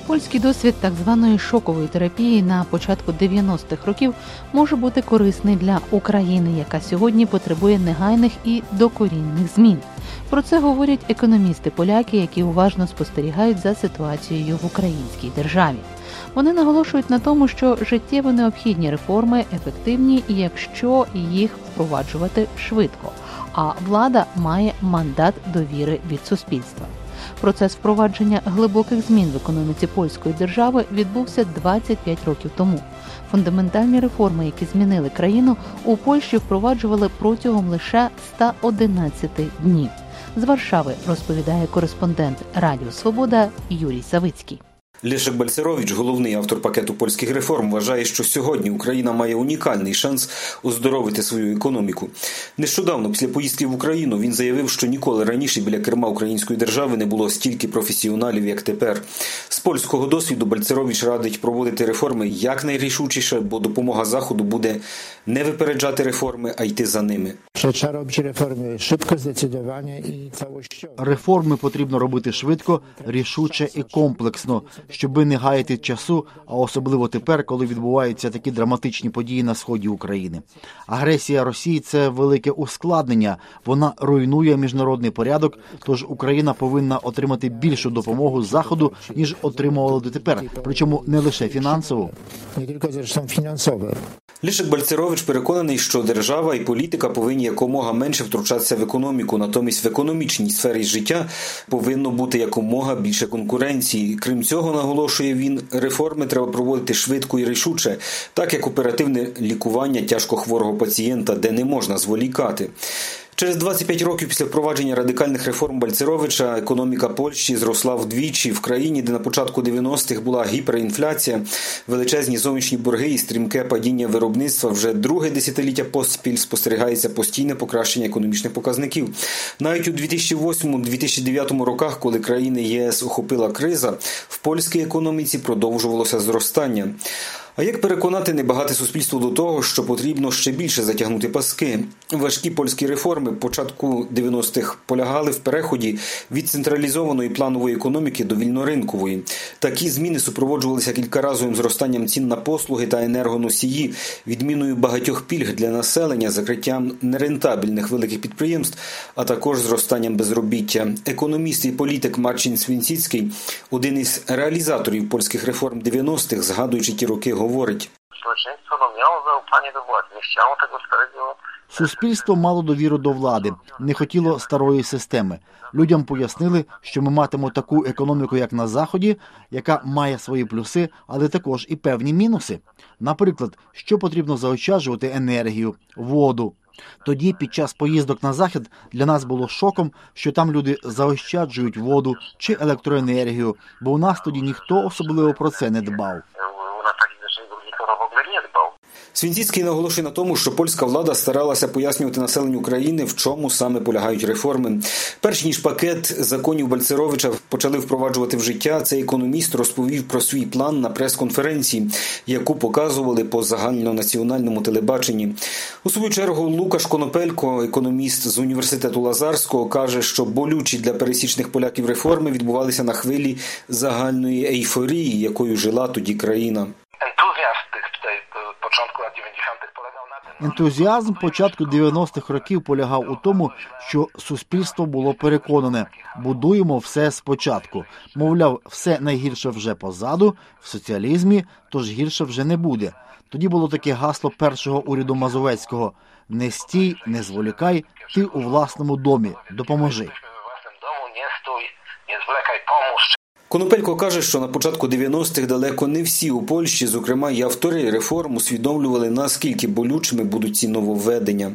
Польський досвід так званої шокової терапії на початку 90-х років може бути корисний для України, яка сьогодні потребує негайних і докорінних змін. Про це говорять економісти-поляки, які уважно спостерігають за ситуацією в українській державі. Вони наголошують на тому, що життєво необхідні реформи ефективні, якщо їх впроваджувати швидко, а влада має мандат довіри від суспільства. Процес впровадження глибоких змін в економіці польської держави відбувся 25 років тому. Фундаментальні реформи, які змінили країну, у Польщі впроваджували протягом лише 111 днів. З Варшави розповідає кореспондент Радіо Свобода Юрій Савицький. Лешек Бальцерович, головний автор пакету польських реформ, вважає, що сьогодні Україна має унікальний шанс оздоровити свою економіку. Нещодавно, після поїздки в Україну, він заявив, що ніколи раніше біля керма української держави не було стільки професіоналів, як тепер. З польського досвіду Бальцерович радить проводити реформи якнайрішучіше, бо допомога Заходу буде не випереджати реформи, а йти за ними. Trzeba robić reformy szybko, zdecydowanie i całościowo. Реформи потрібно робити швидко, рішуче і комплексно, щоби не гаяти часу, а особливо тепер, коли відбуваються такі драматичні події на сході України. Агресія Росії – це велике ускладнення, вона руйнує міжнародний порядок, тож Україна повинна отримати більшу допомогу з Заходу, ніж отримувала дотепер, причому не лише фінансово. Nie tylko zresztą finansowe. Лешек Бальцерович переконаний, що держава і політика повинні якомога менше втручатися в економіку, натомість в економічній сфері життя повинно бути якомога більше конкуренції. Крім цього, наголошує він, реформи треба проводити швидко і рішуче, так як оперативне лікування тяжкохворого пацієнта, де не можна зволікати. Через 25 років після впровадження радикальних реформ Бальцеровича економіка Польщі зросла вдвічі. В країні, де на початку 90-х була гіперінфляція, величезні зовнішні борги і стрімке падіння виробництва, вже друге десятиліття поспіль спостерігається постійне покращення економічних показників. Навіть у 2008-2009 роках, коли країни ЄС охопила криза, в польській економіці продовжувалося зростання. А як переконати небагате суспільство до того, що потрібно ще більше затягнути паски? Важкі польські реформи початку 90-х полягали в переході від централізованої планової економіки до вільноринкової. Такі зміни супроводжувалися кількаразовим зростанням цін на послуги та енергоносії, відміною багатьох пільг для населення, закриттям нерентабельних великих підприємств, а також зростанням безробіття. Економіст і політик Марчин Свінціцький, один із реалізаторів польських реформ 90-х, згадуючи ті роки, говорить. Суспільство мало довіру до влади, не хотіло старої системи. Людям пояснили, що ми матимемо таку економіку, як на Заході, яка має свої плюси, але також і певні мінуси. Наприклад, що потрібно заощаджувати енергію, воду. Тоді, під час поїздок на Захід, для нас було шоком, що там люди заощаджують воду чи електроенергію, бо у нас тоді ніхто особливо про це не дбав. Свінціцький наголошує на тому, що польська влада старалася пояснювати населенню країни, в чому саме полягають реформи. Перш ніж пакет законів Бальцеровича почали впроваджувати в життя, цей економіст розповів про свій план на прес-конференції, яку показували по загальнонаціональному телебаченні. У свою чергу Лукаш Конопелько, економіст з університету Лазарського, каже, що болючі для пересічних поляків реформи відбувалися на хвилі загальної ейфорії, якою жила тоді країна. Ентузіазм початку 90-х років полягав у тому, що суспільство було переконане – будуємо все спочатку. Мовляв, все найгірше вже позаду, в соціалізмі, тож гірше вже не буде. Тоді було таке гасло першого уряду Мазовецького – не стій, не зволікай, ти у власному домі, допоможи. Конопелько каже, що на початку 90-х далеко не всі у Польщі, зокрема і автори реформ, усвідомлювали, наскільки болючими будуть ці нововведення.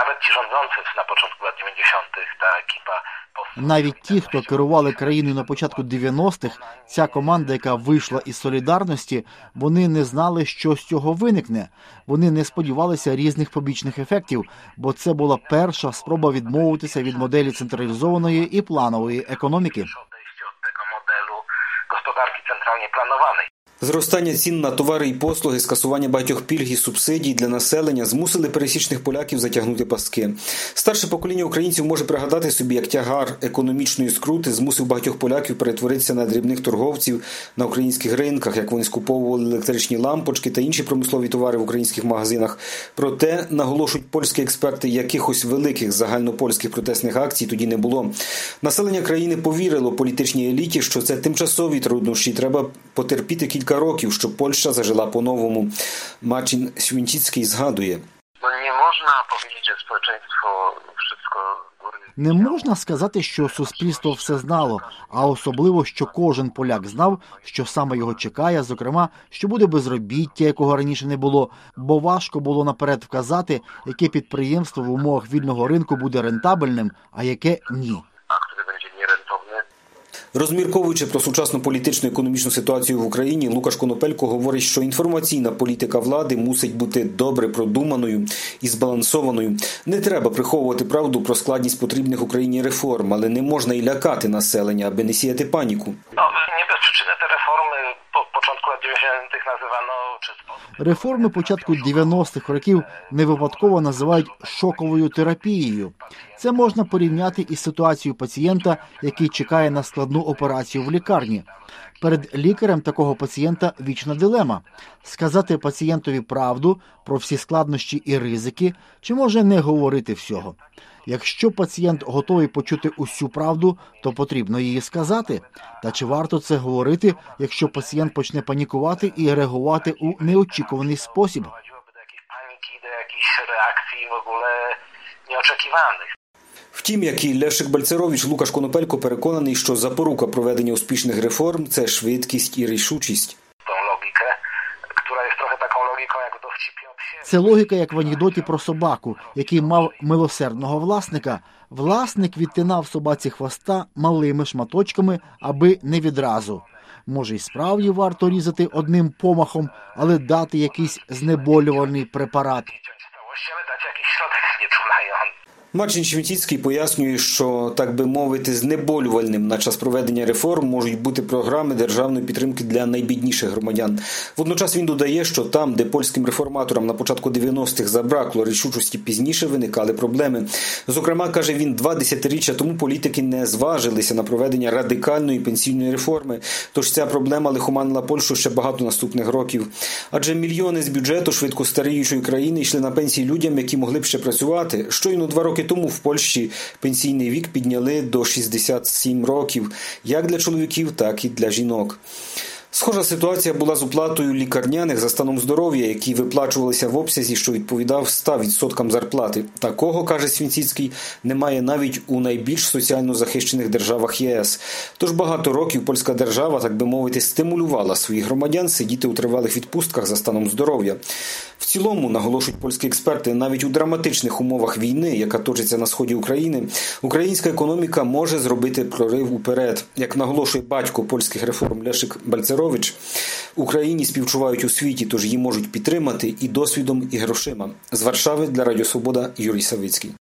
Навіть ті, хто керували країною на початку 90-х, ця команда, яка вийшла із солідарності, вони не знали, що з цього виникне. Вони не сподівалися різних побічних ефектів, бо це була перша спроба відмовитися від моделі централізованої і планової економіки. Зростання цін на товари і послуги, скасування багатьох пільг і субсидій для населення змусили пересічних поляків затягнути паски. Старше покоління українців може пригадати собі, як тягар економічної скрути змусив багатьох поляків перетворитися на дрібних торговців на українських ринках, як вони скуповували електричні лампочки та інші промислові товари в українських магазинах. Проте, наголошують польські експерти, якихось великих загальнопольських протестних акцій тоді не було. Населення країни повірило політичній еліті, що це тимчасові труднощі, треба потерпіти кілька років, щоб Польща зажила по-новому. Марчин Święcicki згадує. Nie można powiedzieć, że społeczeństwo wszystko... Не можна сказати, що суспільство все знало, а особливо, що кожен поляк знав, що саме його чекає, зокрема, що буде безробіття, якого раніше не було, бо важко було наперед вказати, яке підприємство в умовах вільного ринку буде рентабельним, а яке ні. Розмірковуючи про сучасну політичну і економічну ситуацію в Україні, Лукаш Конопелько говорить, що інформаційна політика влади мусить бути добре продуманою і збалансованою. Не треба приховувати правду про складність потрібних Україні реформ, але не можна і лякати населення, аби не сіяти паніку. Nie bez przyczyny te reformy po początku lat 90. nazywano Реформи початку 90-х років не випадково називають шоковою терапією. Це можна порівняти із ситуацією пацієнта, який чекає на складну операцію в лікарні. Перед лікарем такого пацієнта вічна дилема – сказати пацієнтові правду про всі складнощі і ризики, чи може не говорити всього. Якщо пацієнт готовий почути усю правду, то потрібно її сказати. Та чи варто це говорити, якщо пацієнт почне панікувати і реагувати у неочікуваний спосіб? Втім, як і Лешик Бальцерович, Лукаш Конопелько переконаний, що запорука проведення успішних реформ – це швидкість і рішучість. Це логіка, як в анекдоті про собаку, який мав милосердного власника. Власник відтинав собаці хвоста малими шматочками, аби не відразу. Може, й справді варто різати одним помахом, але дати якийсь знеболювальний препарат. Марчин Święcicki пояснює, що, так би мовити, знеболювальним на час проведення реформ можуть бути програми державної підтримки для найбідніших громадян. Водночас він додає, що там, де польським реформаторам на початку 90-х забракло рішучості, пізніше виникали проблеми. Зокрема, каже він, 2 десятиріччя тому політики не зважилися на проведення радикальної пенсійної реформи, тож ця проблема лихоманила Польщу ще багато наступних років. Адже мільйони з бюджету швидко старіючої країни йшли на пенсії людям, які могли б ще працювати. Щойно 2 роки тому в Польщі пенсійний вік підняли до 67 років, як для чоловіків, так і для жінок. Схожа ситуація була з оплатою лікарняних за станом здоров'я, які виплачувалися в обсязі, що відповідав 100% зарплати. Такого, каже Święcicki, немає навіть у найбільш соціально захищених державах ЄС. Тож багато років польська держава, так би мовити, стимулювала своїх громадян сидіти у тривалих відпустках за станом здоров'я. В цілому, наголошують польські експерти, навіть у драматичних умовах війни, яка точиться на сході України, українська економіка може зробити прорив уперед. Як наголошує батько польських реформ Лешик Бальцерович, Україні співчувають у світі, тож її можуть підтримати і досвідом, і грошима. З Варшави для Радіо Свобода Юрій Савицький.